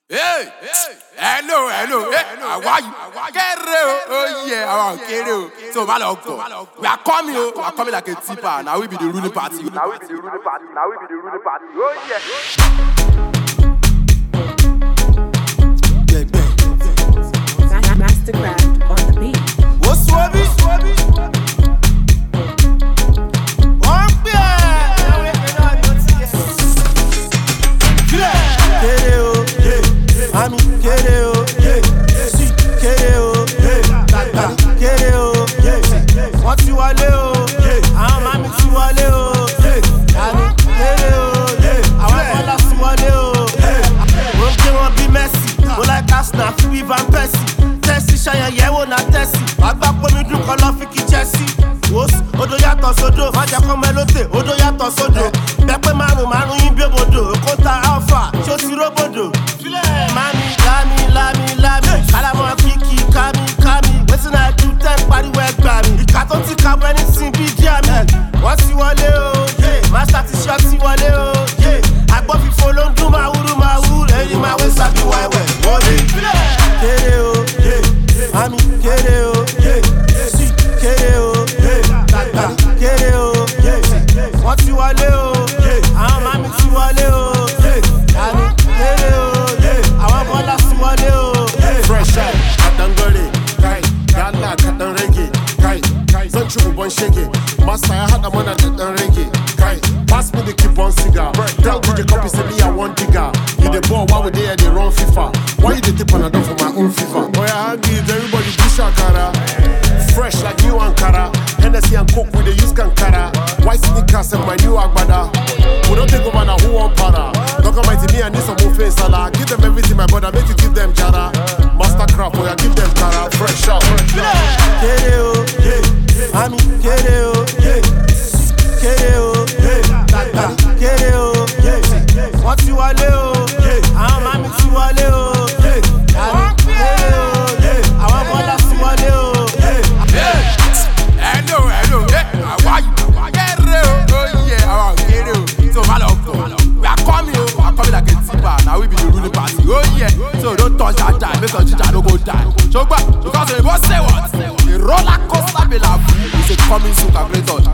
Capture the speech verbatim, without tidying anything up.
Hey, hello, hello, hey, how are you? Kere, oh yeah, our Kere. So, Maloko, we are coming, we are coming like a tipper. Now we be the ruling party. Now we be the ruling party. Now we be the ruling party. Oh yeah. Mastercraft on the beat. What's Swabby? Swabby? Ami kere o, si kere o, tata kere o, wọ́n ti wọlé o, àwọn mami ti wọlé o, ami kere o, àwọn bọ́lá ti wọlé o. Mo ń gbé wọn bí Messi, mo like Arsenal fún bí Van Persie, Chelsea ṣayan yẹ̀wò na tẹ̀sí, àgbà pomi dùn kọ́ lọ́ fi kí Chelsea. Wòs, odò yàtọ̀ sódò, má jẹ́ kọ́ mẹ́lódé, odò yàtọ̀ sódò, pẹ́pẹ́ márùn-ún márùn-ún yín bí òbòdò, òkúta alpha, ṣó ti róbòdò. Mami, lami, lami, lami. Kalamọ kiki, kami, kami. Wetin I do ten pariwo ẹgbàá mi. Ìka tó ti ka bọ ẹni sin bí díà mi. Wọ́n ti wọlé o, master ti ṣọ́ ti wọlé o. Agbọ́ fífo ló ń dún máa wúrú máa wú. Lẹ́yìn máa wé sábì wẹ̀wẹ̀. Wọlé. Kéré o, mami kéré o, sí kéré o, tàgbà kéré o. Wọ́n ti wọlé o, àwọn mami ti wọlé o. Àní kéré o. Fresh out, Katangole, Kai, Gala, Katanrege, Kai, Kai, Sanchu Bon Shege, Master, I had a man at Katanrege, Kai, pass me the keep on cigar, tell D J copy, say me I want digger, you the ball, why would they at the wrong FIFA, why you the tip on a dog for my own FIFA, oh yeah, I give everybody do shakara, fresh like new Ankara, Hennessy and Coke with the use Kankara, white sneakers and my new Agbada, we don't take over now who want para, talk about me, I need some more face salad, give them everything my brother, make you give them jara. Mastercraft, boy, I give them cara, fresh out. Kere o, ami kere o, kere o, tata kere o, wọ́n ti wọlé o, àwọn mami ti wọlé o, ami kere o, àwọn bọ́lá ti wọlé o. Hello, hello, how are you? Kere o, oh yeah, our Kere o. So, Maloko, we are coming, we are coming like a tipper. Now we be the ruling party. Oh yeah, so don't touch that time, make sure Chicha don't go die. So, but because they both say what? The roller coaster be like, it's a coming soon calculator.